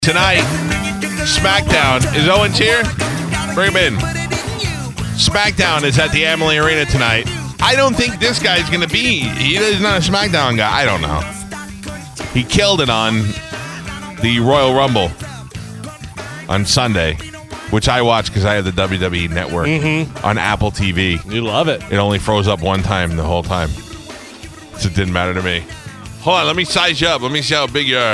Tonight, SmackDown. Is Owens here? Bring him in. SmackDown is at the Amalie Arena tonight. I don't think this guy's going to be. He's not a SmackDown guy. I don't know. He killed it on the Royal Rumble on Sunday, which I watched because I have the WWE Network on Apple TV. You love it. It only froze up one time the whole time. So it didn't matter to me. Hold on, let me size you up. Let me see how big you are.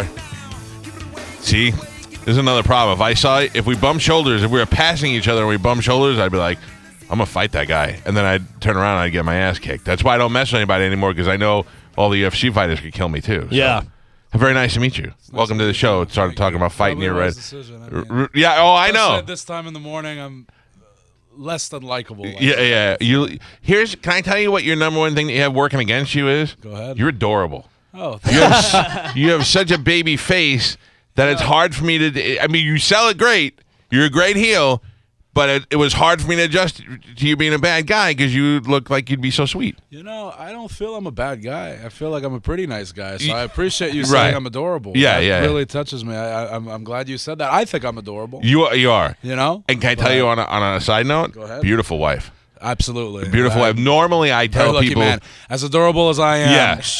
See, there's another problem. If we bump shoulders, if we were passing each other and we bump shoulders, I'd be like, I'm going to fight that guy. And then I'd turn around and I'd get my ass kicked. That's why I don't mess with anybody anymore, because I know all the UFC fighters could kill me too. So. Yeah. Very nice to meet you. Welcome to the show. Started talking about fighting your red. Yeah, I know. At this time in the morning, I'm less than likable. Yeah. Can I tell you what your number one thing that you have working against you is? Go ahead. You're adorable. Oh, You have such a baby face that it's hard for me to. I mean, you sell it great. You're a great heel, but it was hard for me to adjust to you being a bad guy because you look like you'd be so sweet. You know, I don't feel I'm a bad guy. I feel like I'm a pretty nice guy. So I appreciate you saying I'm adorable. Yeah, that really touches me. I'm glad you said that. I think I'm adorable. You are. You know. And can I tell you on a side note? Go ahead. Beautiful wife. Absolutely. Beautiful wife. Normally, I tell lucky people, man. As adorable as I am,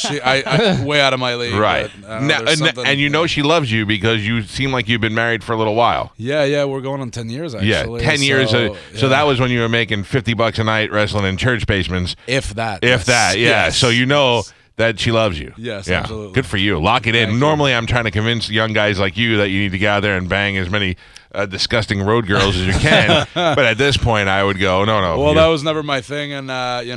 I way out of my league. Right. But, and you know she loves you because you seem like you've been married for a little while. Yeah, we're going on 10 years, actually. Yeah, 10 years. So that was when you were making $50 a night wrestling in church basements. If that. Yeah. So you know that she loves you. Yes, yeah. absolutely. Good for you. Lock it in. Thank Normally, I'm trying to convince young guys like you that you need to get out there and bang as many disgusting road girls as you can. But at this point, I would go, no. Well, that was never my thing. And,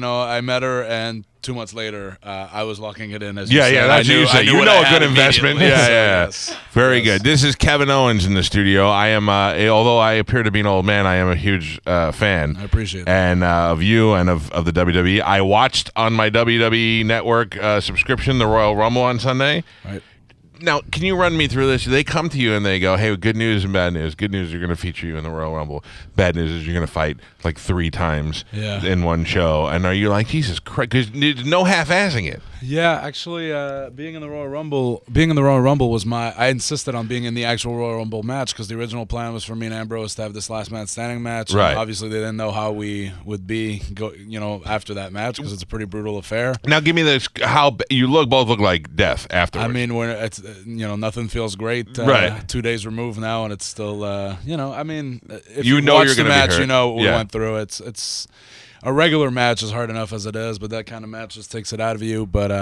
I met her, and 2 months later, I was locking it in. As you said. That's what you say. You know a good investment. Yeah. Yes. Very good. This is Kevin Owens in the studio. I am, although I appear to be an old man, I am a huge fan. I appreciate that. And of you and of the WWE. I watched on my WWE Network subscription the Royal Rumble on Sunday. Right. Now, can you run me through this? They come to you and they go, hey, good news and bad news. Good news, you're going to feature you in the Royal Rumble. Bad news is you're going to fight like 3 times in one show. And are you like, Jesus Christ, because there's no half-assing it. Yeah, actually, being in the Royal Rumble was I insisted on being in the actual Royal Rumble match because the original plan was for me and Ambrose to have this last man standing match. Right. And obviously, they didn't know how we would be after that match because it's a pretty brutal affair. Now, give me this: how you both look like death afterwards. I mean, when it's nothing feels great. Right. 2 days removed now, and it's still I mean, if you know watch you're the gonna match, be hurt. you know what we went through. It's a regular match is hard enough as it is, but that kind of match just takes it out of you. But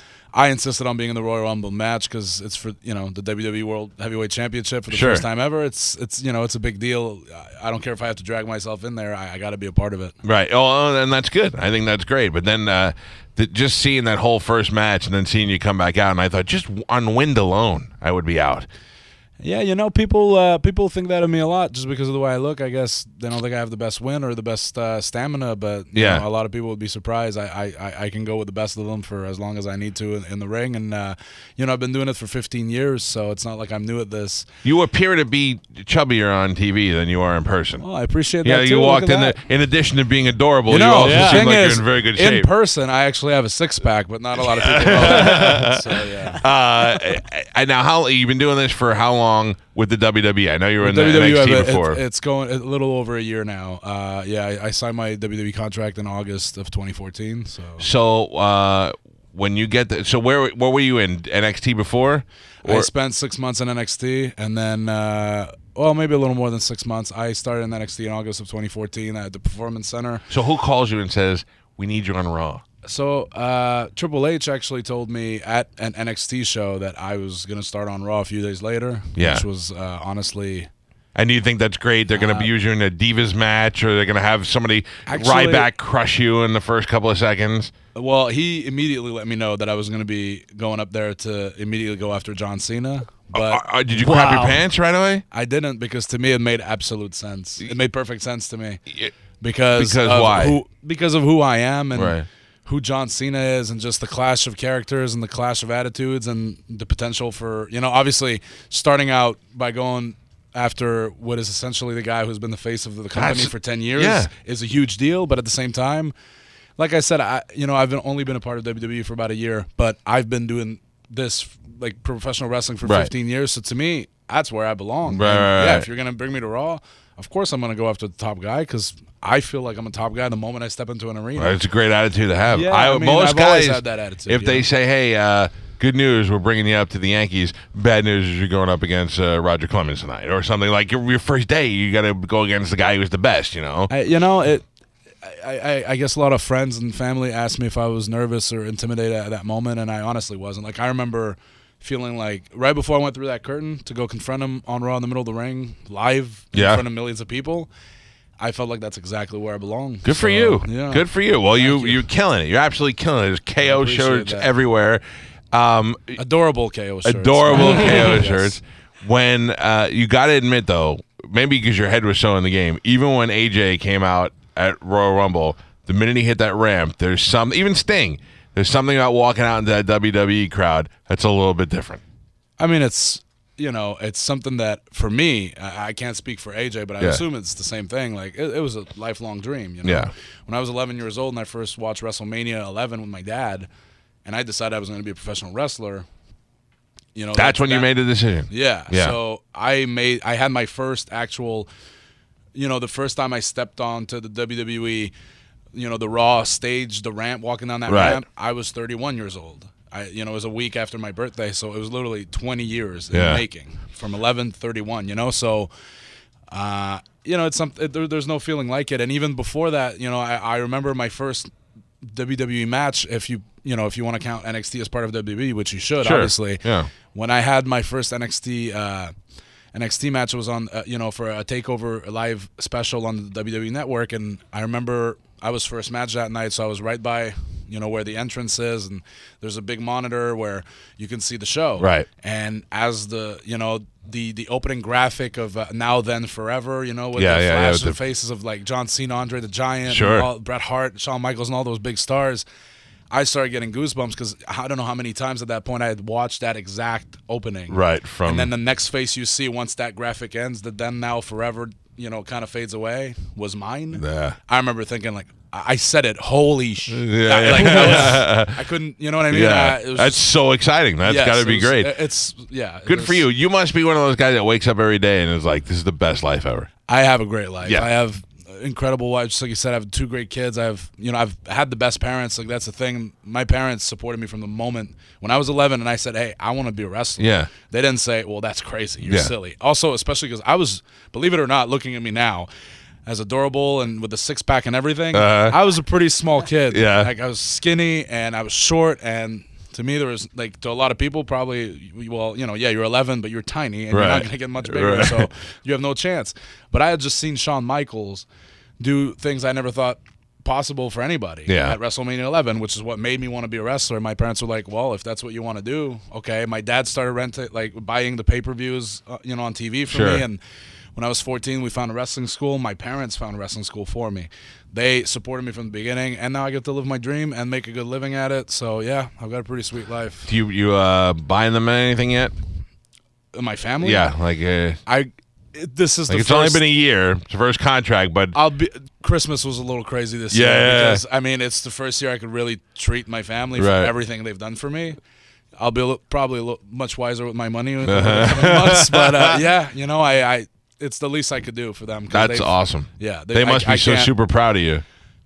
I insisted on being in the Royal Rumble match because it's for the WWE World Heavyweight Championship for the first time ever. It's a big deal. I don't care if I have to drag myself in there. I got to be a part of it. Right. Oh, and that's good. I think that's great. But then just seeing that whole first match and then seeing you come back out, and I thought just on wind alone, I would be out. Yeah, people think that of me a lot just because of the way I look. I guess they don't think I have the best win or the best stamina, but a lot of people would be surprised. I can go with the best of them for as long as I need to in the ring, and I've been doing it for 15 years, so it's not like I'm new at this. You appear to be chubbier on TV than you are in person. Well, I appreciate that. Yeah, too. you walked in in addition to being adorable, you also seem like you're in very good shape. In person, I actually have a 6-pack, but not a lot of people know that. So yeah. Now, you've been doing this for how long with the WWE? I know you were in the NXT before. It's going a little over a year now. I signed my WWE contract in August of 2014. So when you get so where were you in NXT before? I spent 6 months in NXT, and then maybe a little more than 6 months. I started in NXT in August of 2014 at the Performance Center. So who calls you and says, we need you on Raw? So Triple H actually told me at an NXT show that I was going to start on Raw a few days later, which was honestly... And do you think that's great? They're going to use you in a Divas match, or they're going to have somebody Ryback crush you in the first couple of seconds? Well, he immediately let me know that I was going to be going up there to immediately go after John Cena. But did you crap your pants right away? I didn't, because to me it made absolute sense. It made perfect sense to me. Because why? Because of who I am and... Right. Who John Cena is, and just the clash of characters and the clash of attitudes and the potential for, obviously starting out by going after what is essentially the guy who's been the face of the company for 10 years is a huge deal. But at the same time, like I said, I've only been a part of WWE for about a year, but I've been doing this like professional wrestling for 15 years. So to me, that's where I belong. Right, And, right, yeah, right. if you're gonna bring me to Raw, of course I'm gonna go after the top guy because I feel like I'm a top guy the moment I step into an arena. It's a great attitude to have. Yeah, I mean, most I've always guys, had that attitude, if you they know? say, "Hey, good news, we're bringing you up to the Yankees," bad news is you're going up against Roger Clemens tonight, or something like your first day. You got to go against the guy who was the best. You know. I guess a lot of friends and family asked me if I was nervous or intimidated at that moment, and I honestly wasn't. Like, I remember feeling like right before I went through that curtain to go confront him on Raw in the middle of the ring, live in Yeah. front of millions of people, I felt like that's exactly where I belong. Good for So, you. Yeah. Good for you. Well, you. you're killing it. You're absolutely killing it. There's KO appreciate shirts that. everywhere. Adorable KO shirts. Adorable KO Yes. shirts. When you got to admit though, maybe because your head was so in the game, even when AJ came out at Royal Rumble, the minute he hit that ramp, there's some, even Sting, there's something about walking out into that WWE crowd that's a little bit different. I mean, it's something that for me, I can't speak for AJ, but I Yeah. assume it's the same thing. Like it was a lifelong dream. You know? Yeah. When I was 11 years old and I first watched WrestleMania 11 with my dad, and I decided I was going to be a professional wrestler. You know, That's when you made the decision. Yeah. Yeah. So I had my first actual, the first time I stepped onto the WWE, the Raw stage, the ramp, walking down that Right. ramp, I was 31 years old. It was a week after my birthday, so it was literally 20 years in Yeah. the making, from 11 to 31. So, it's something. There's no feeling like it. And even before that, I remember my first WWE match. If you want to count NXT as part of WWE, which you should, Sure. obviously. Yeah. When I had my first NXT match, it was on for a Takeover live special on the WWE Network, and I remember I was first match that night, so I was right by where the entrance is, and there's a big monitor where you can see the show. Right. And as the the opening graphic of Now Then Forever, with the with flash the- and faces of like John Cena, Andre the Giant, Sure. and Bret Hart, Shawn Michaels, and all those big stars. I started getting goosebumps because I don't know how many times at that point I had watched that exact opening. Right. And then the next face you see once that graphic ends, the Then Now Forever, kind of fades away, was mine. Yeah. I remember thinking like, I said it, holy shit. Yeah. Like, I couldn't, you know what I mean? Yeah. It was That's just- so exciting. That's yes, got to it be was- great. Good for you. You must be one of those guys that wakes up every day and is like, this is the best life ever. I have a great life. Yeah. I have incredible wife. Just like you said, I have 2 great kids. I've had the best parents. Like, that's the thing. My parents supported me from the moment when I was 11 and I said, hey, I want to be a wrestler. Yeah. They didn't say, well, that's crazy. You're Yeah. silly. Also, especially because I was, believe it or not, looking at me now, as adorable and with the 6-pack and everything, I was a pretty small kid. Yeah. Like, I was skinny and I was short, and to me there was, like, to a lot of people probably, well, you're 11 but you're tiny and you're Right. not going to get much bigger, Right. so you have no chance. But I had just seen Shawn Michaels do things I never thought possible for anybody at WrestleMania 11, which is what made me want to be a wrestler. My parents were like, well, if that's what you want to do, okay. My dad started buying the pay-per-views on TV for Sure. me, and when I was 14, we found a wrestling school. My parents found a wrestling school for me. They supported me from the beginning, and now I get to live my dream and make a good living at it. So, yeah, I've got a pretty sweet life. Do you buying them anything yet? My family? Yeah, like This is the it's first. only been a year. It's the first contract, but Christmas was a little crazy this Yeah, year yeah, yeah. because, I mean, it's the first year I could really treat my family for Right. everything they've done for me. I'll be probably a little much wiser with my money in the coming months, but yeah, I it's the least I could do for them. 'Cause that's they've- awesome. Yeah, They must be so can't- super proud of you.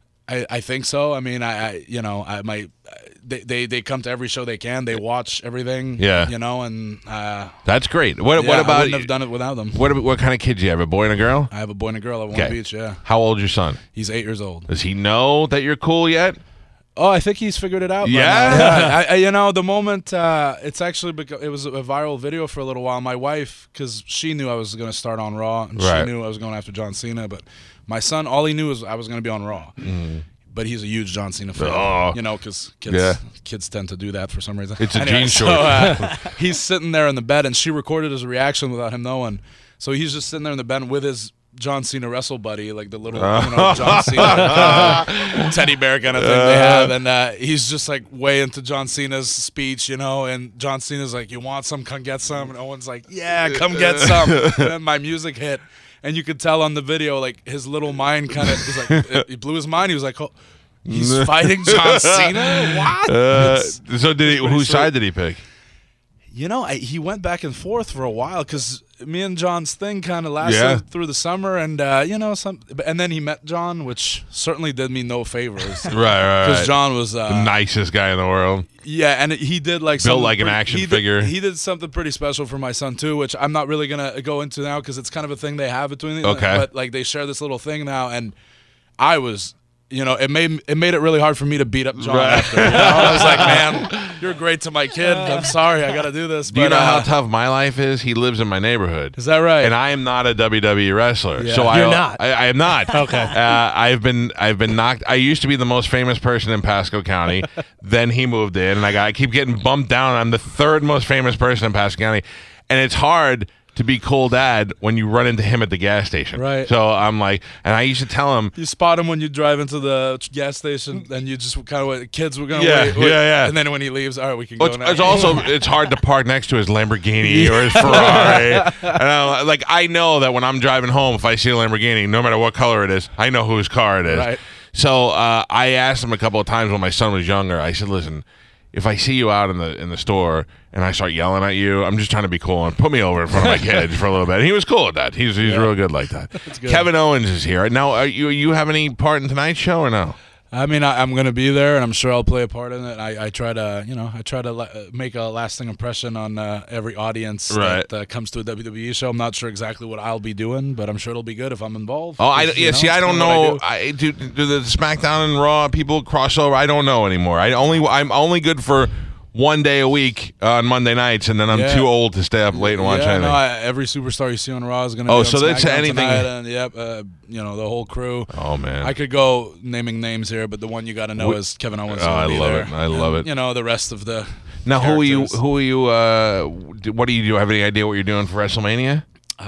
I think so. I mean, they come to every show they can. They watch everything. Yeah. And That's great. What I about wouldn't have done it without them. what kind of kids do you have? A boy and a girl? I have a boy and a girl at Long Okay. Beach. Yeah, How old's your son? he's 8 years old. Does he know that you're cool yet? Oh, I think he's figured it out. by Yeah? now. Yeah. The moment it's actually it was a viral video for a little while. My wife, because she knew I was going to start on Raw, and Right. she knew I was going after John Cena. But my son, all he knew was I was going to be on Raw. But he's a huge John Cena fan. Oh. Because Yeah. kids tend to do that for some reason. It's a Anyway, gene so, short. he's sitting there in the bed, and she recorded his reaction without him knowing. So he's just sitting there in the bed with his John Cena wrestle buddy, like the little John Cena teddy bear kind of thing they have, and he's just like way into John Cena's speech, and John Cena's like, "You want some? Come get some." And Owen's like, "Yeah, come get some." And then my music hit, and you could tell on the video, like his little mind kind of, he's like, he blew his mind. He was like, "Oh, he's fighting John Cena? What?" So did he? Whose sweet. side did he pick? He went back and forth for a while because me and John's thing kind of lasted through the summer, and and then he met John, which certainly did me no favors. Right. Because John was the nicest guy in the world. Yeah, and he did built like an action figure. He did something pretty special for my son too, which I'm not really gonna go into now because it's kind of a thing they have between. Okay. But like they share this little thing now, and I was. It made it really hard for me to beat up John after. I was like, man, you're great to my kid. I'm sorry, I got to do this. Do you know how tough my life is? He lives in my neighborhood. Is that right? And I am not a WWE wrestler. Yeah. So You're not? I am not. Okay. I've been knocked. I used to be the most famous person in Pasco County. Then he moved in, and I keep getting bumped down. I'm the third most famous person in Pasco County, and it's hard to be cool dad when you run into him at the gas station. Right. So I'm like, and I used to tell him. You spot him when you drive into the gas station, and you just kind of wait. Kids were going to wait. Yeah. And then when he leaves, all right, we can go now. It's hard to park next to his Lamborghini or his Ferrari. And I know that when I'm driving home, if I see a Lamborghini, no matter what color it is, I know whose car it is. Right. So I asked him a couple of times when my son was younger. I said, listen, if I see you out in the store and I start yelling at you, I'm just trying to be cool and put me over in front of my kids for a little bit. And he was cool with that. He's real good like that. Good. Kevin Owens is here. Now, you have any part in tonight's show or no? I mean, I'm going to be there, and I'm sure I'll play a part in it. I try to make a lasting impression on every audience that comes to a WWE show. I'm not sure exactly what I'll be doing, but I'm sure it'll be good if I'm involved. Oh, I don't know. Do the SmackDown and Raw people cross over? I don't know anymore. I'm only good for one day a week on Monday nights, and then I'm too old to stay up late and watch anything. Every superstar you see on Raw is going to be on so that's SmackDown anything. Tonight, and, the whole crew. Oh man, I could go naming names here, but the one you got to know is Kevin Owens. I love it. I love it. The rest of the now, characters. who are you? What do you do? Have any idea what you're doing for WrestleMania?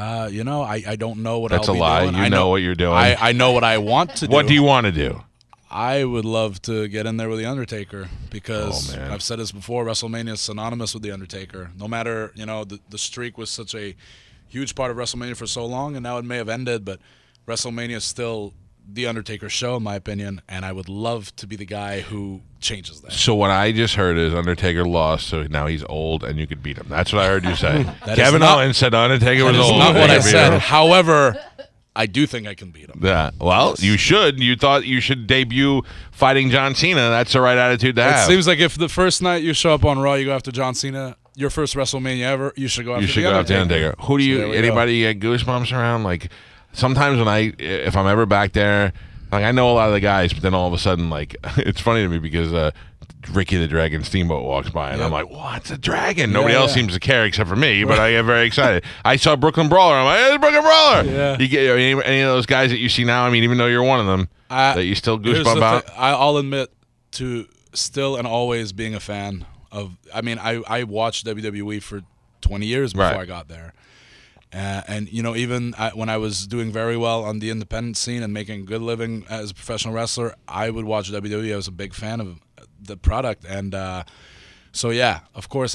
I don't know what That's I'll be lie. doing. You know what you're doing. I know what I want to do. What do you want to do? I would love to get in there with The Undertaker because man. I've said this before, WrestleMania is synonymous with The Undertaker. No matter, the streak was such a huge part of WrestleMania for so long, and now it may have ended, but WrestleMania is still The Undertaker's show, in my opinion, and I would love to be the guy who changes that. So what I just heard is Undertaker lost, so now he's old and you could beat him. That's what I heard you say. Kevin Owens said Undertaker was old. That's not what I said. Him. However, I do think I can beat him. Yeah. Well, you should. You thought you should debut fighting John Cena. That's the right attitude to have. It seems like if the first night you show up on Raw, you go after John Cena, your first WrestleMania ever, you should go after The Undertaker. Who do you? Anybody get goosebumps around? Like sometimes if I'm ever back there, like I know a lot of the guys, but then all of a sudden, like it's funny to me because Ricky the Dragon Steamboat walks by, and I'm like, "What's a dragon?" Nobody else seems to care except for me, but I get very excited. I saw Brooklyn Brawler. I'm like, "Hey, it's Brooklyn Brawler!" Yeah. You get any of those guys that you see now? I mean, even though you're one of them, that you still goosebump out. I'll admit to still and always being a fan of. I mean, I watched WWE for 20 years before I got there. And even when I was doing very well on the independent scene and making a good living as a professional wrestler, I would watch WWE. I was a big fan of the product, and so of course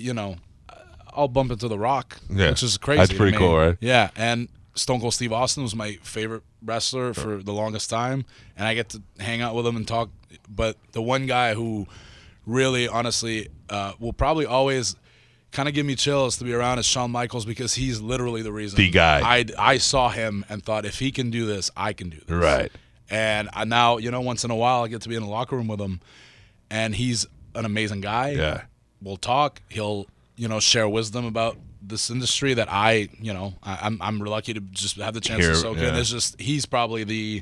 I'll bump into The Rock, which is crazy. That's pretty cool, right? Yeah, and Stone Cold Steve Austin was my favorite wrestler for the longest time, and I get to hang out with him and talk. But the one guy who really, honestly, will probably always kind of give me chills to be around is Shawn Michaels, because he's literally the reason. The guy. I saw him and thought, if he can do this, I can do this. Right. And now, once in a while, I get to be in the locker room with him, and he's an amazing guy. Yeah. We'll talk. He'll, share wisdom about this industry that I'm lucky to just have the chance to soak in. It's just, he's probably the,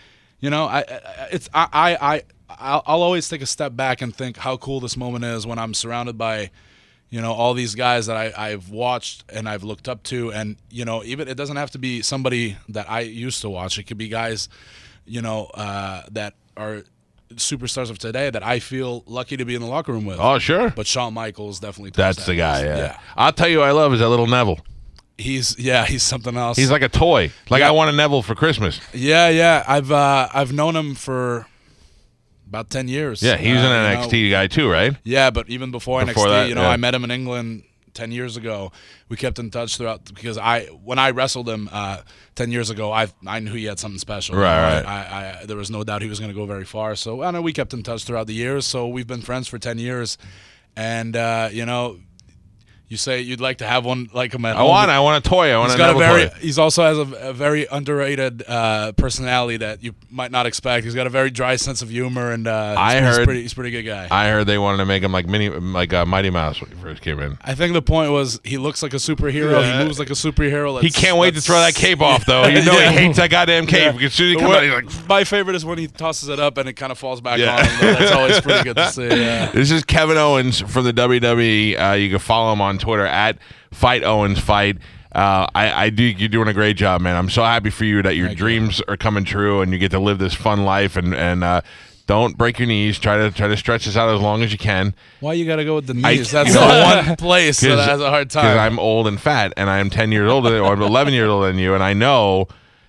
I'll always take a step back and think how cool this moment is when I'm surrounded by, all these guys that I've watched and I've looked up to. And, even it doesn't have to be somebody that I used to watch. It could be guys, that are superstars of today that I feel lucky to be in the locker room with. Oh, sure. But Shawn Michaels definitely. That's the guy, yeah. I'll tell you what I love is that little Neville. He's something else. He's like a toy. Like I want a Neville for Christmas. Yeah. I've known him for about 10 years. Yeah, he was an NXT guy too, right? Yeah, but even before NXT, that, I met him in England 10 years ago. We kept in touch throughout, because when I wrestled him 10 years ago, I knew he had something special. Right. There was no doubt he was going to go very far. So I know we kept in touch throughout the years. So we've been friends for 10 years, and You say you'd like to have one like him at I home. want a toy. I want He's a got a Neville very. toy. He's also has a very underrated personality that you might not expect. He's got a very dry sense of humor, and he's a pretty good guy. I heard they wanted to make him like Mighty Mouse when he first came in. I think the point was he looks like a superhero. Yeah. He moves like a superhero. He can't wait to throw that cape off, though. You know Yeah. he hates that goddamn cape. Yeah. Because as soon as he comes out, he's like, my favorite is when he tosses it up and it kind of falls back Yeah. on him. That's always pretty good to see. Yeah. This is Kevin Owens from the WWE. You can follow him on Twitter at FightOwensFight. You're doing a great job, man. I'm so happy for you that your dreams are coming true and you get to live this fun life. And don't break your knees. Try to stretch this out as long as you can. Why you got to go with the knees? That's the one place that has a hard time. Because I'm old and fat, and I'm 10 years older, or I'm 11 years older than you, and I know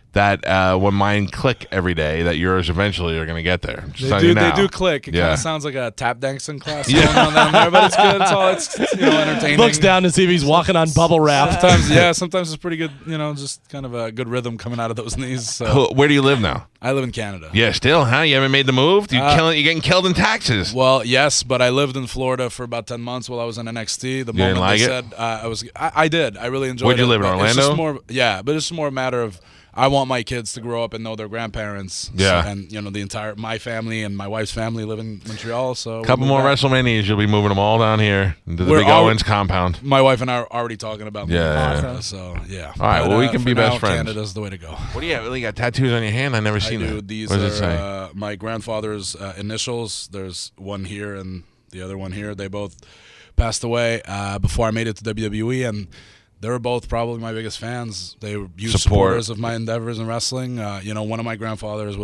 that when mine click every day, that yours eventually are going to get there. They do click. It kind of sounds like a tap dancing class going on down there, but it's good. It's entertaining. Looks down to see if he's walking on bubble wrap. Sometimes it's pretty good. Just kind of a good rhythm coming out of those knees. So. Where do you live now? I live in Canada. Yeah, still, huh? You haven't made the move? You're getting killed in taxes. Well, yes, but I lived in Florida for about 10 months while I was in NXT. The moment didn't like they it? said I did. I really enjoyed it. Where'd you live, in Orlando? But it's just more a matter of I want my kids to grow up and know their grandparents. Yeah. So, and my family and my wife's family live in Montreal. So a couple more WrestleManias, you'll be moving them all down here into the Big Owens compound. My wife and I are already talking about moving. Yeah. So yeah. All right. Well, we can be best friends. Canada's the way to go. What do you have? You got tattoos on your hand? I've never seen that. These what does it say? are my grandfather's initials. There's one here and the other one here. They both passed away before I made it to WWE, and they were both probably my biggest fans. They were huge supporters of my endeavors in wrestling. One of my grandfathers,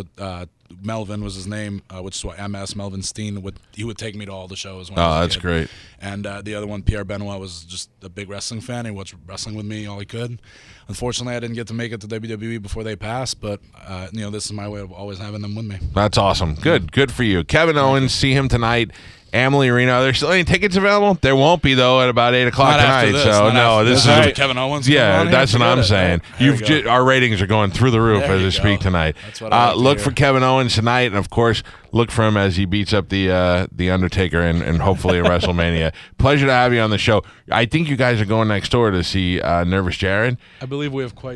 Melvin was his name, which is why MS Melvin Steen. He would take me to all the shows. When I was a that's kid. great. And the other one, Pierre Benoit, was just a big wrestling fan. He watched wrestling with me all he could. Unfortunately, I didn't get to make it to WWE before they passed, but this is my way of always having them with me. That's awesome. Good for you. Kevin Owens, see him tonight. Amalie Arena. Are there still any tickets available? There won't be though at about 8 o'clock tonight. This is Kevin Owens. Yeah, that's what I'm saying. Right. Our ratings are going through the roof as we speak tonight. That's what I look for Kevin Owens tonight, and of course, look for him as he beats up the Undertaker and hopefully a WrestleMania. Pleasure to have you on the show. I think you guys are going next door to see Nervous Jared. I believe we have quite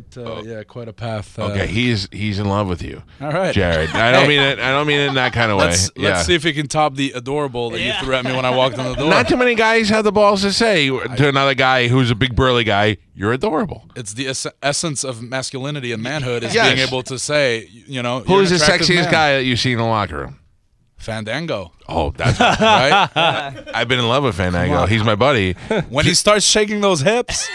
a path. Okay, he's in love with you. All right, Jared. I don't mean it in that kind of way. Let's see if he can top the adorable that you threw at me when I walked in the door. Not too many guys have the balls to say to another guy who's a big burly guy, "You're adorable." It's the essence of masculinity and manhood is being able to say, who is the sexiest guy that you see in the locker room? Fandango. Oh, that's right. I've been in love with Fandango. He's my buddy. When he starts shaking those hips,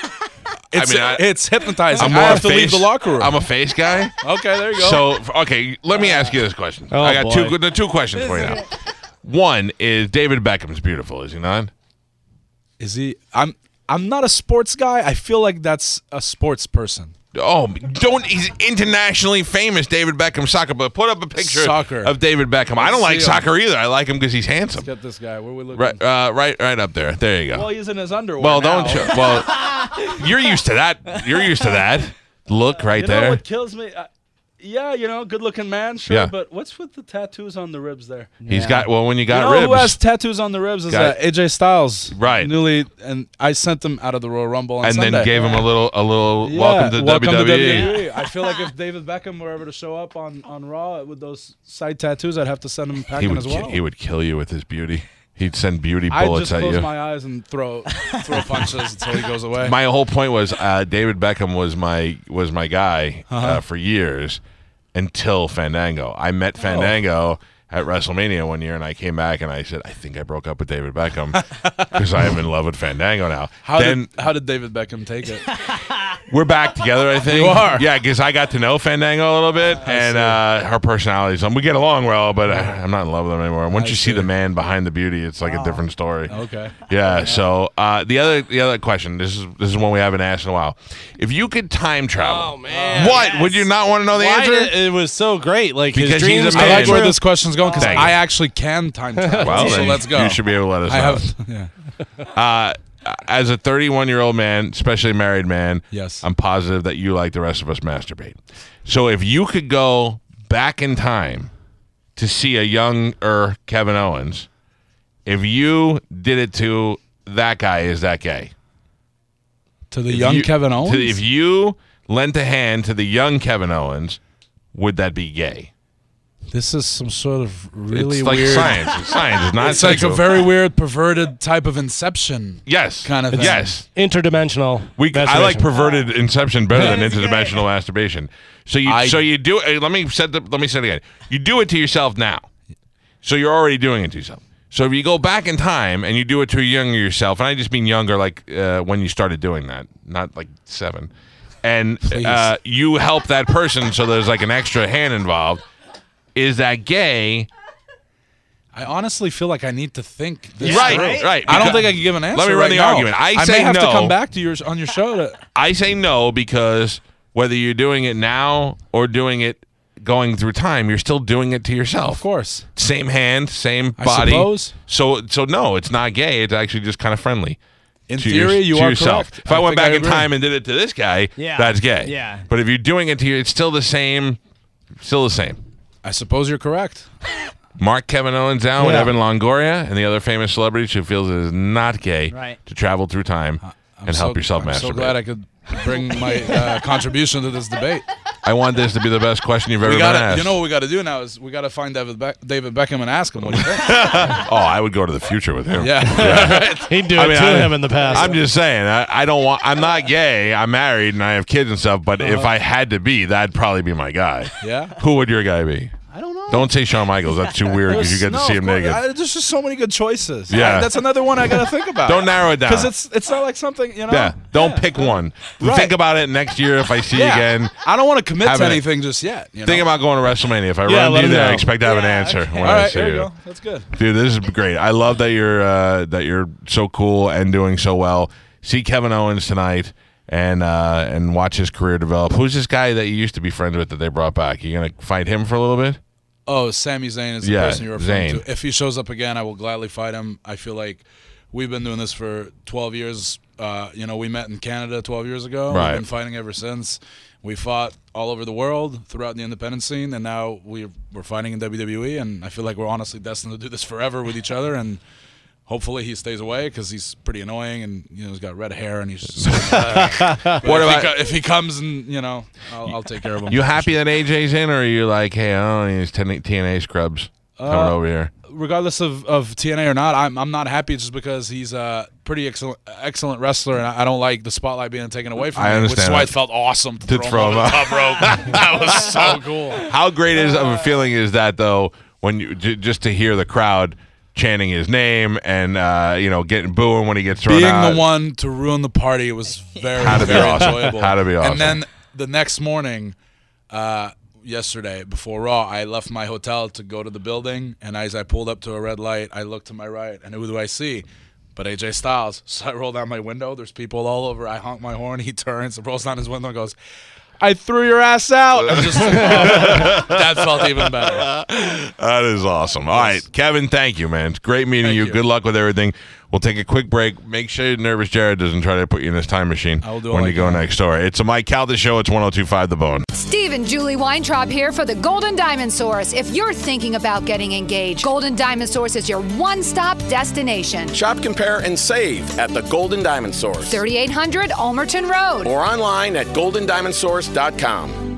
it's hypnotizing. I'm I have to leave the locker room. I'm a face guy. Okay, there you go. So, let me ask you this question. I got two questions for you now. One is David Beckham's beautiful, is he not? Is he? I'm not a sports guy. I feel like that's a sports person. Oh, he's internationally famous, David Beckham soccer. But put up a picture of David Beckham. I don't like soccer either. I like him because he's handsome. Let's get this guy. Where we looking? Right up there. There you go. Well, he's in his underwear. Well, now. don't show. Well, you're used to that. You're used to that. Look right there. You know what kills me? Good-looking man, sure. Yeah. But what's with the tattoos on the ribs there? He's got. Well, when you got ribs, ribs, who has tattoos on the ribs is AJ Styles, right? And I sent him out of the Royal Rumble on Sunday. Then gave him a little welcome to WWE. I feel like if David Beckham were ever to show up on Raw with those side tattoos, I'd have to send him packing as well. He would kill you with his beauty. He'd send beauty bullets at you. I'd just close my eyes and throw punches until he goes away. My whole point was David Beckham was my guy for years until Fandango. I met Fandango at WrestleMania one year, and I came back and I said, I think I broke up with David Beckham because I am in love with Fandango now. How did David Beckham take it? We're back together, I think. You are? Yeah, because I got to know Fandango a little bit, and her personality. We get along well, but I'm not in love with him anymore. Once you see the man behind the beauty, it's like a different story. Okay. Yeah. So the other question. This is one we haven't asked in a while. If you could time travel, what would you not want to know the answer? It was so great. Like because his dreams. he's a man. I like where this question's going because I actually can time travel. Well, so let's go. You should be able to let us know. As a 31-year-old man, especially a married man, yes, I'm positive that you, like the rest of us, masturbate. So if you could go back in time to see a younger Kevin Owens, if you did it to that guy, is that gay? To the young Kevin Owens? If you lent a hand to the young Kevin Owens, would that be gay? This is some sort of really it's like weird science. It's science. It's not It's like a sexual. very weird, perverted type of Inception. Yes. kind of thing. Yes. Interdimensional. I like masturbation. perverted Inception better than That's interdimensional masturbation. So you do it. Let me say it again. You do it to yourself now. So you're already doing it to yourself. So if you go back in time and you do it to a younger yourself, and I just mean younger, like when you started doing that, not like 7, and you help that person, so there's like an extra hand involved. Is that gay? I honestly feel like I need to think this Right, through. right. I don't think I can give an answer. Let me run right the now. argument. I may say have to no. come back to on your show. I say no because whether you're doing it now or doing it going through time, you're still doing it to yourself. Of course. Same hand, same I body. suppose. So no, it's not gay. It's actually just kind of friendly. In to theory, you to are yourself. correct. If I went think back in agree. time and did it to this guy, Yeah. that's gay. Yeah. But if you're doing it to you, it's still the same. Still the same. I suppose you're correct. Mark Kevin Owens down with Yeah. Evan Longoria and the other famous celebrities who feels it is not gay Right. to travel through time and help yourself I'm masturbate. so glad I could bring my contribution to this debate. I want this to be the best question you've ever We been gotta, asked. you know what we got to do now is we got to find David Beckham and ask him what he thinks. Oh, I would go to the future with him. Yeah. He'd do I it mean, to I- him in the past. I'm just saying, I don't want. I'm not gay. I'm married and I have kids and stuff. But if I had to be, that'd probably be my guy. Yeah. Who would your guy be? I don't know. Don't say Shawn Michaels. That's too weird because you get to see him naked. There's just so many good choices. Yeah. That's another one I got to think about. Don't narrow it down. Because it's not like something, you know. Yeah. Don't pick one. Right. Think about it next year if I see you again. I don't want to commit Have to it. anything just yet. You know? Think about going to WrestleMania. If I Yeah, run let you him there, I know. expect to have an Yeah, answer okay. when All I right, see there you. you go. That's good. Dude, this is great. I love that you're so cool and doing so well. See Kevin Owens tonight and watch his career develop. Who's this guy that you used to be friends with that they brought back? You gonna fight him for a little bit? Oh, Sami Zayn is the Yeah, person you're referring Zayn. to. If he shows up again, I will gladly fight him. I feel like we've been doing this for 12 years. We met in Canada 12 years ago. Right. We've been fighting ever since. We fought all over the world throughout the independent scene, and now we're fighting in WWE, and I feel like we're honestly destined to do this forever with each other, and hopefully he stays away because he's pretty annoying, and he's got red hair, and he's just if he comes and I'll take care of him. You happy that AJ's in, or are you like, hey, I don't need these TNA scrubs coming over here? Regardless of TNA or not, I'm not happy just because he's a pretty excellent wrestler, and I don't like the spotlight being taken away from I him. Which understand is why that. it felt awesome to To throw him over the top rope. That was so cool. How great of a feeling is that, though, when you just to hear the crowd chanting his name and getting booing when he gets thrown Being out? the one to ruin the party, it was very, Had to be very awesome. enjoyable. Had to be awesome. And then the next morning, yesterday before Raw, I left my hotel to go to the building, and as I pulled up to a red light, I looked to my right, and who do I see? But AJ Styles. So I roll down my window. There's people all over. I honk my horn. He turns, rolls down his window, and goes, "I threw your ass out." And just that felt even better. That is awesome. All right, Kevin, thank you, man. It's great meeting you. you. Good luck with everything. We'll take a quick break. Make sure Nervous Jared doesn't try to put you in this time machine I will do all when I you go can. next door. It's a Mike Calda show. It's 102.5 The Bone. Steve and Julie Weintraub here for the Golden Diamond Source. If you're thinking about getting engaged, Golden Diamond Source is your one-stop destination. Shop, compare, and save at the Golden Diamond Source. 3800 Ulmerton Road. Or online at goldendiamondsource.com.